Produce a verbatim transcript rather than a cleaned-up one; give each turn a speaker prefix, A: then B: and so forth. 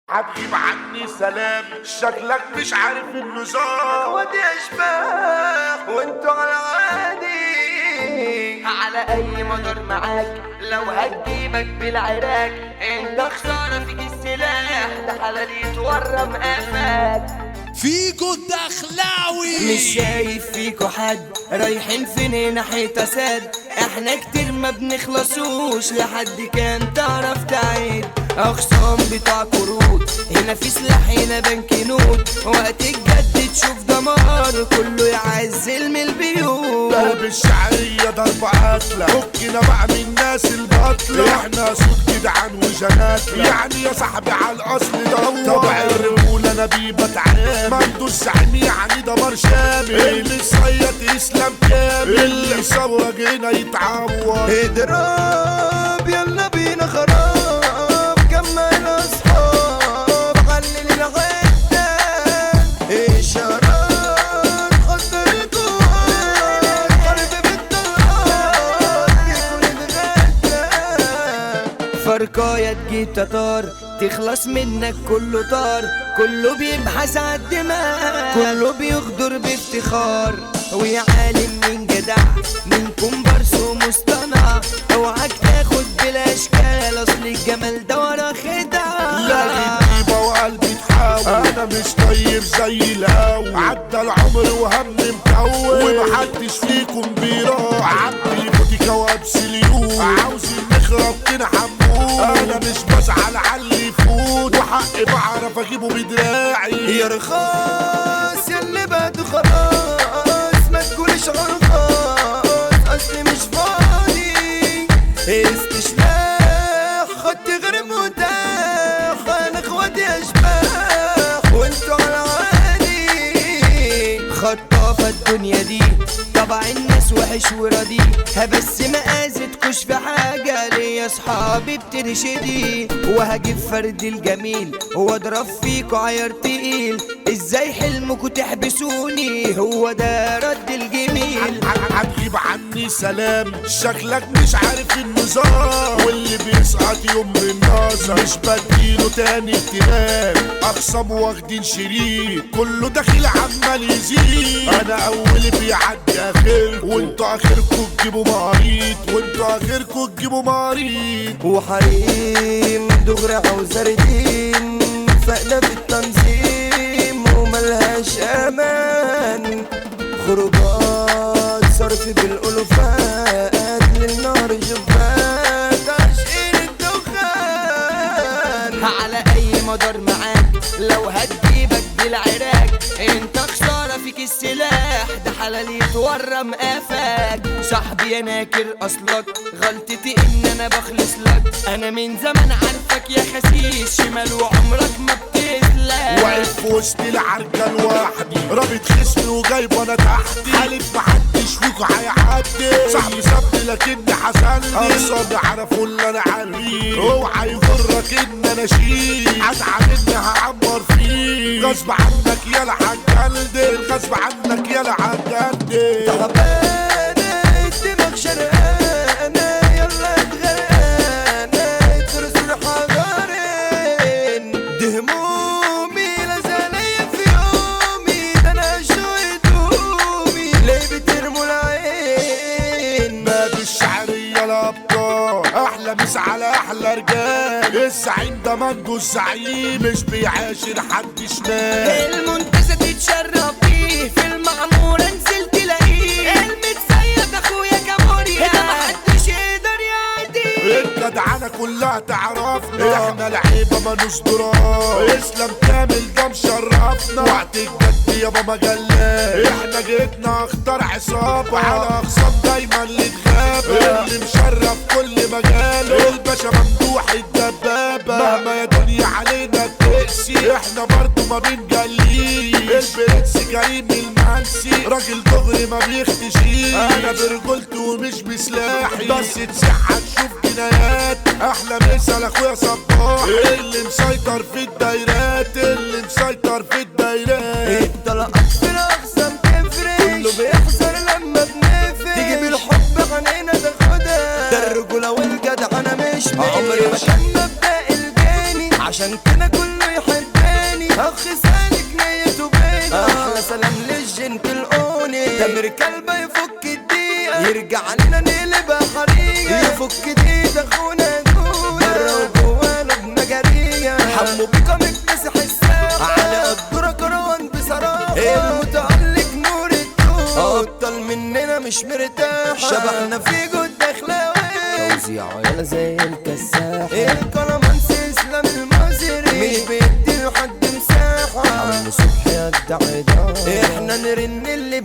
A: هتجيب عني سلام، شكلك مش عارف النظام.
B: ودي اشباح وانتو على عادي على اي مدار معاك، لو هتجيبك بالعراك انت خسارة فيك السلاح، ده حلال يتورم قفاك.
C: فيكو الدخلاوي
B: مش شايف فيكو حد، رايحين فين ناحية اسد، احنا كتير ما بنخلصوش لحد كان تعرف تعيد. اخصام بتاع كروت هنا، في سلاح هنا بنك نوت، وقت الجد تشوف دمار كله يعزل من البيوت.
A: قلب الشعرية ضرب قتلة، فكنا بقى من الناس البطلة، احنا صوت جدعان وجناتلة، يعني يا صاحبي على الاصل دور. طبع الرجولة نبيبة تعامل، مندوس زعيم يعني دمار شامل، اللي صيد اسلام كامل، اللي صوج هنا يتعور.
B: اضرب يلا بينا خراب، كمل اصحاب خلي الغدا اشارات، خطر الجوار قلبي بالدار يكون اتغدى. فرقاية تجيب تتار تخلص منك كله طار، كله بيبحث عالدماء، كله بيغدر بافتخار، ويا عالم من جدع من كومبارس ومصطنع، اوعاك تاخد بالاشكال اصل الجمال ده ورا خدع.
A: لا غيبة وقلبي تحاول، انا مش طيب زي الاول، عدى العمر وهم مكون، ومحدش فيكم بيراعي، عبي فوتي كوابس اليوم، عاوزين نخرب كده حمود، انا مش بزعل على اللي يفوت، وحقي بعرف اجيبه بدراعي.
B: يا رخاص ياللي بعده خلاص ما تقولش غلطاس، اصلي مش فاضي استشلاح، خدت غير متاح، انا اخواتي اشباح وانتو على عادي. خطافة الدنيا دي طبع الناس وحش وردي، بس ما اذيتكوش في حاجة، ليا صحابي بترشدي، وهجيب فرد الجميل واضرب فيكو عيار تقيل، ازاي حلمكوا تحبسوني هو ده رد الجميل.
A: هتجيب عني سلام، شكلك مش عارف النظام، واللي بيسقط يوم بالنظر مش بديله تاني اهتمام، اخصم واخدين شريك كله داخل عمال يزيد، انا اول بيعدي اخر وانتوا اخركوا تجيبوا مريض، وانتوا اخركوا تجيبوا مريض.
B: وحريم دغري عاوزة ردين، فقدة في التنظيم وملهاش امان، خروجات صرف بالالوفات للنار جبات، عشقين الدخان على اي مدار معاك، لو هتجيبك بالعراك انت خسارة فيك السلاح، ده حلال يتورم قفاك. صاحبي يا ناكر اصلك، غلطتي ان انا بخلص لك، انا من زمان عارفك يا خسيس شمال وعمرك ما بتسلك.
A: واقف في وسط العركة لوحدي، رابط خصمي وجايب انا تحتي، حالف محدش فيكو هيعدي، صاحبي سابني لكني حسني، اقصد عرفوا اللي انا عارفين، اوعى يغرك ان انا شيل، ازعل اني هعمر فيه، غصب عنك يالا هتجلد، غصب عنك يالا هتجلد.
B: تعبانة الدماغ شرقانة يلا اتغرقانة ترسل حجرين، دي همومي لازالية في يومي، ده انا شو هدومي ليه بترموا العين.
A: باب الشعرية الابطال احلى مس على احلى رجال، الزعيم ده مندو الزعيم مش بيعاشر حد شمال،
B: المنتزه تتشرب بيه في المعمورة انزل تلاقيه، المتسيد اخويا كابوريا ده محدش يقدر يعديه.
A: الجدعنة كلها تعرفنا، احنا لعيبة ما نصدرها، اسلام كامل ده مشرفنا، وقت الجد يابا مجلات، احنا جيتنا اختار عصابة، على اخصام دايما اللي اتغاب، اللي مشرف كل مجال، الباشا ممدوح الدبابة، مهما يا دنيا علينا بتقسي، احنا برضو ما بنجليش، البرنس كريم المنسي، راجل دغري ما بيختشيش، انا برجولتي ومش بسلاحي، بس تسح تشوف جنايات، احلى مثال اخويا صباح، اللي مسيطر في الدايرات، اللي مسيطر في الدايرات.
B: الطلقات في الاقسام تفرق، كله بيحذر لما بنفرق، تيجي بالحب عنينا تاخدها، ده الرجولة والجدع انا مش عمري ما كان مبدأ الجاني، عشان كده كله يحبني اخ سالك نيته بينا احلى سلام للجنت القوني تامر كلبه يفك الدقيقه يرجع علينا نقلبها حريقه يفك دقيقه اخونا دول بره وجوه لبنا جريه حمو بيكا مكتسح الساحه على قدره كروان بصراحه المتألق نور الدول ابطال مننا مش مرتاح شبحنا في جود دخلاوي توزيعه يلا زي الكساح الكلامانس اسلام المصري مش بيدي لحد مساحه عم صبحي يدعي احنا نرن اللي